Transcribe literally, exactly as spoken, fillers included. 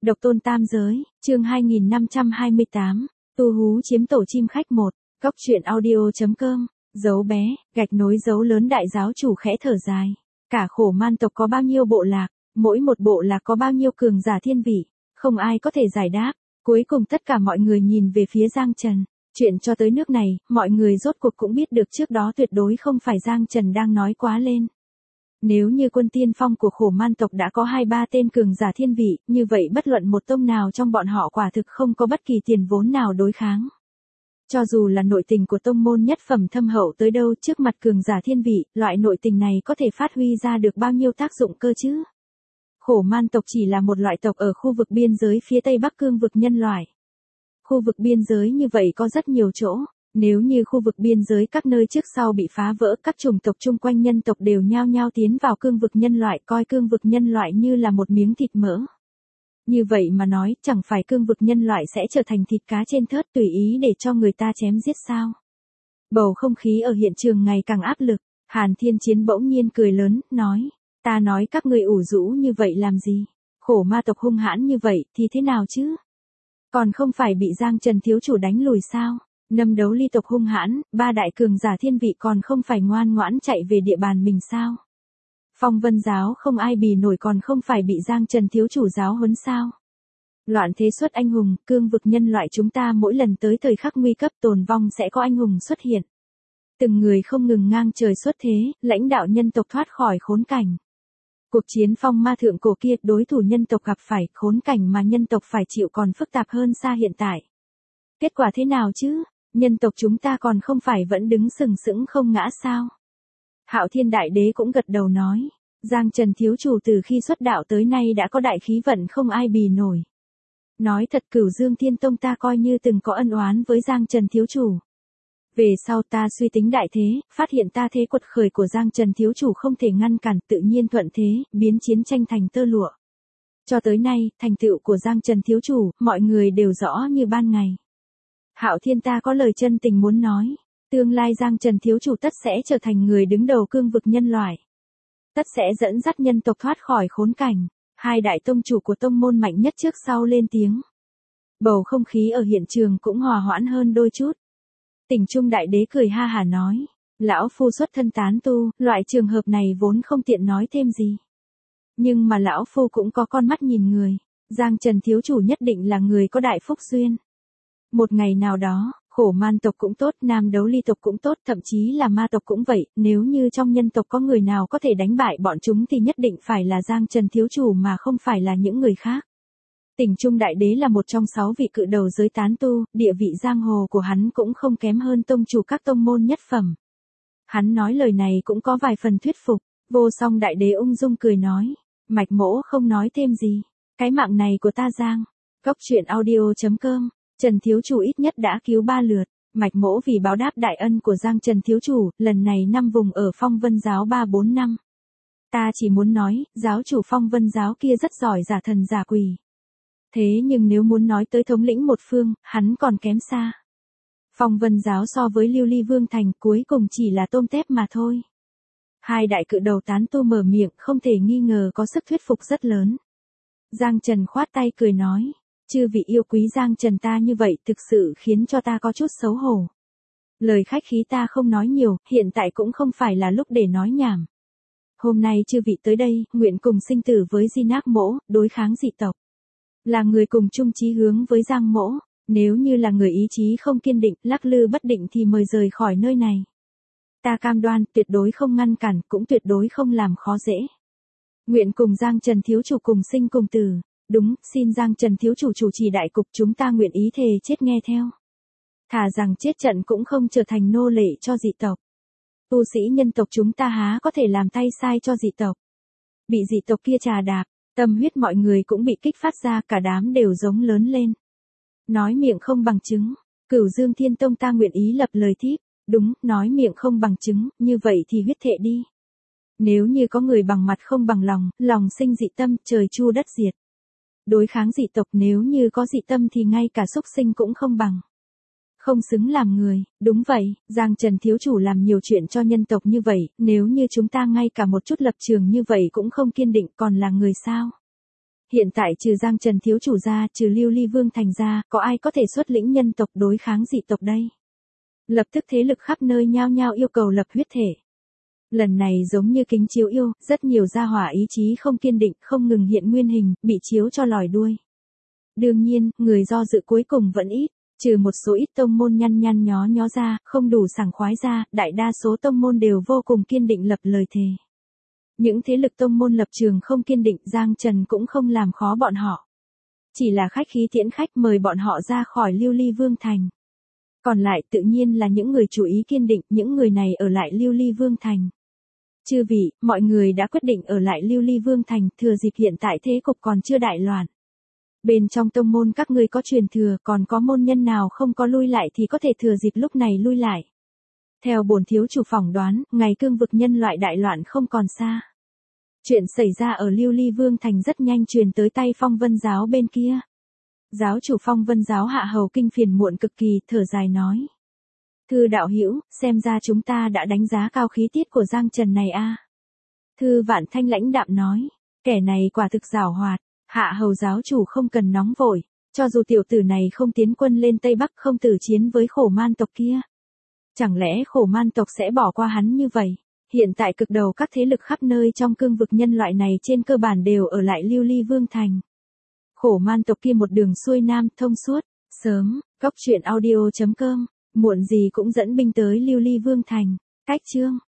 Độc tôn tam giới, chương hai nghìn năm trăm hai mươi tám, tu hú chiếm tổ chim khách một, góc truyện audio.com, dấu bé, gạch nối dấu lớn đại giáo chủ khẽ thở dài. Cả khổ man tộc có bao nhiêu bộ lạc, mỗi một bộ lạc có bao nhiêu cường giả thiên vị, không ai có thể giải đáp. Cuối cùng tất cả mọi người nhìn về phía Giang Trần. Chuyện cho tới nước này, mọi người rốt cuộc cũng biết được trước đó tuyệt đối không phải Giang Trần đang nói quá lên. Nếu như quân tiên phong của khổ man tộc đã có hai ba tên cường giả thiên vị, như vậy bất luận một tông nào trong bọn họ quả thực không có bất kỳ tiền vốn nào đối kháng. Cho dù là nội tình của tông môn nhất phẩm thâm hậu tới đâu trước mặt cường giả thiên vị, loại nội tình này có thể phát huy ra được bao nhiêu tác dụng cơ chứ? Khổ man tộc chỉ là một loại tộc ở khu vực biên giới phía tây bắc cương vực nhân loại. Khu vực biên giới như vậy có rất nhiều chỗ. Nếu như khu vực biên giới các nơi trước sau bị phá vỡ, các chủng tộc chung quanh nhân tộc đều nhao nhao tiến vào cương vực nhân loại, coi cương vực nhân loại như là một miếng thịt mỡ. Như vậy mà nói, chẳng phải cương vực nhân loại sẽ trở thành thịt cá trên thớt tùy ý để cho người ta chém giết sao? Bầu không khí ở hiện trường ngày càng áp lực, Hàn Thiên Chiến bỗng nhiên cười lớn, nói, ta nói các ngươi ủ rũ như vậy làm gì? Khổ ma tộc hung hãn như vậy thì thế nào chứ? Còn không phải bị Giang Trần thiếu chủ đánh lùi sao? Năm đấu ly tộc hung hãn, ba đại cường giả thiên vị còn không phải ngoan ngoãn chạy về địa bàn mình sao? Phong Vân giáo không ai bì nổi còn không phải bị Giang Trần thiếu chủ giáo huấn sao? Loạn thế xuất anh hùng, cương vực nhân loại chúng ta mỗi lần tới thời khắc nguy cấp tồn vong sẽ có anh hùng xuất hiện. Từng người không ngừng ngang trời xuất thế, lãnh đạo nhân tộc thoát khỏi khốn cảnh. Cuộc chiến phong ma thượng cổ kia, đối thủ nhân tộc gặp phải khốn cảnh mà nhân tộc phải chịu còn phức tạp hơn xa hiện tại. Kết quả thế nào chứ? Nhân tộc chúng ta còn không phải vẫn đứng sừng sững không ngã sao? Hạo Thiên Đại Đế cũng gật đầu nói, Giang Trần thiếu chủ từ khi xuất đạo tới nay đã có đại khí vận không ai bì nổi. Nói thật Cửu Dương Thiên Tông ta coi như từng có ân oán với Giang Trần thiếu chủ. Về sau ta suy tính đại thế, phát hiện ta thế quật khởi của Giang Trần thiếu chủ không thể ngăn cản, tự nhiên thuận thế, biến chiến tranh thành tơ lụa. Cho tới nay, thành tựu của Giang Trần thiếu chủ, mọi người đều rõ như ban ngày. Hạo Thiên ta có lời chân tình muốn nói, tương lai Giang Trần thiếu chủ tất sẽ trở thành người đứng đầu cương vực nhân loại. Tất sẽ dẫn dắt nhân tộc thoát khỏi khốn cảnh. Hai đại tông chủ của tông môn mạnh nhất trước sau lên tiếng. Bầu không khí ở hiện trường cũng hòa hoãn hơn đôi chút. Tỉnh Trung Đại Đế cười ha hả nói, lão phu xuất thân tán tu, loại trường hợp này vốn không tiện nói thêm gì. Nhưng mà lão phu cũng có con mắt nhìn người, Giang Trần thiếu chủ nhất định là người có đại phúc duyên. Một ngày nào đó, khổ man tộc cũng tốt, nam đấu ly tộc cũng tốt, thậm chí là ma tộc cũng vậy, nếu như trong nhân tộc có người nào có thể đánh bại bọn chúng thì nhất định phải là Giang Trần thiếu chủ mà không phải là những người khác. Tỉnh Trung Đại Đế là một trong sáu vị cự đầu giới tán tu, địa vị giang hồ của hắn cũng không kém hơn tông chủ các tông môn nhất phẩm. Hắn nói lời này cũng có vài phần thuyết phục, Vô Song Đại Đế ung dung cười nói, Mạch Mỗ không nói thêm gì, cái mạng này của ta Giang. Góc truyện audio.com, Trần thiếu chủ ít nhất đã cứu ba lượt, Mạch Mỗ vì báo đáp đại ân của Giang Trần thiếu chủ, lần này năm vùng ở Phong Vân giáo ba bốn năm. Ta chỉ muốn nói, giáo chủ Phong Vân giáo kia rất giỏi giả thần giả quỷ. Thế nhưng nếu muốn nói tới thống lĩnh một phương, hắn còn kém xa. Phong Vân giáo so với Lưu Ly Vương Thành cuối cùng chỉ là tôm tép mà thôi. Hai đại cự đầu tán tu mở miệng không thể nghi ngờ có sức thuyết phục rất lớn. Giang Trần khoát tay cười nói, chư vị yêu quý Giang Trần ta như vậy thực sự khiến cho ta có chút xấu hổ. Lời khách khí ta không nói nhiều, hiện tại cũng không phải là lúc để nói nhảm. Hôm nay chư vị tới đây, nguyện cùng sinh tử với Di Nác Mỗ, đối kháng dị tộc. Là người cùng chung chí hướng với Giang Mỗ, nếu như là người ý chí không kiên định, lắc lư bất định thì mời rời khỏi nơi này. Ta cam đoan, tuyệt đối không ngăn cản, cũng tuyệt đối không làm khó dễ. Nguyện cùng Giang Trần thiếu chủ cùng sinh cùng tử. Đúng, xin Giang Trần thiếu chủ chủ trì đại cục, chúng ta nguyện ý thề chết nghe theo. Thà rằng chết trận cũng không trở thành nô lệ cho dị tộc. Tu sĩ nhân tộc chúng ta há có thể làm tay sai cho dị tộc. Bị dị tộc kia trà đạp, tâm huyết mọi người cũng bị kích phát ra, cả đám đều giống lớn lên. Nói miệng không bằng chứng, Cửu Dương Thiên Tông ta nguyện ý lập lời thíp, đúng, nói miệng không bằng chứng, như vậy thì huyết thệ đi. Nếu như có người bằng mặt không bằng lòng, lòng sinh dị tâm, trời chu đất diệt. Đối kháng dị tộc, nếu như có dị tâm thì ngay cả súc sinh cũng không bằng. Không xứng làm người, đúng vậy, Giang Trần thiếu chủ làm nhiều chuyện cho nhân tộc như vậy, nếu như chúng ta ngay cả một chút lập trường như vậy cũng không kiên định còn là người sao? Hiện tại trừ Giang Trần thiếu chủ ra, trừ Lưu Ly Vương thành ra, có ai có thể xuất lĩnh nhân tộc đối kháng dị tộc đây? Lập tức thế lực khắp nơi nhao nhao yêu cầu lập huyết thể. Lần này giống như kính chiếu yêu, rất nhiều gia hỏa ý chí không kiên định, không ngừng hiện nguyên hình, bị chiếu cho lòi đuôi. Đương nhiên, người do dự cuối cùng vẫn ít, trừ một số ít tông môn nhăn nhăn nhó nhó ra, không đủ sảng khoái ra, đại đa số tông môn đều vô cùng kiên định lập lời thề. Những thế lực tông môn lập trường không kiên định, Giang Trần cũng không làm khó bọn họ. Chỉ là khách khí tiễn khách mời bọn họ ra khỏi Lưu Ly Vương thành. Còn lại tự nhiên là những người chủ ý kiên định, những người này ở lại Lưu Ly Vương thành. Chư vị, mọi người đã quyết định ở lại Lưu Ly Vương thành, thừa dịp hiện tại thế cục còn chưa đại loạn. Bên trong tông môn các ngươi có truyền thừa, còn có môn nhân nào không có lui lại thì có thể thừa dịp lúc này lui lại. Theo bổn thiếu chủ phỏng đoán, ngày cương vực nhân loại đại loạn không còn xa. Chuyện xảy ra ở Lưu Ly Vương thành rất nhanh truyền tới tay Phong Vân giáo bên kia. Giáo chủ Phong Vân giáo Hạ Hầu Kinh phiền muộn cực kỳ, thở dài nói: Thư đạo hữu, xem ra chúng ta đã đánh giá cao khí tiết của Giang Trần này a. Thư Vạn Thanh lãnh đạm nói: Kẻ này quả thực giảo hoạt. Hạ Hầu giáo chủ không cần nóng vội, cho dù tiểu tử này không tiến quân lên Tây Bắc, không tử chiến với Khổ Man tộc kia, chẳng lẽ Khổ Man tộc sẽ bỏ qua hắn như vậy? Hiện tại cực đầu các thế lực khắp nơi trong cương vực nhân loại này trên cơ bản đều ở lại Lưu Ly Vương thành. Khổ Man tộc kia một đường xuôi nam thông suốt, sớm, cốc truyện audio chấm com, muộn gì cũng dẫn binh tới Lưu Ly Vương thành. Cách chương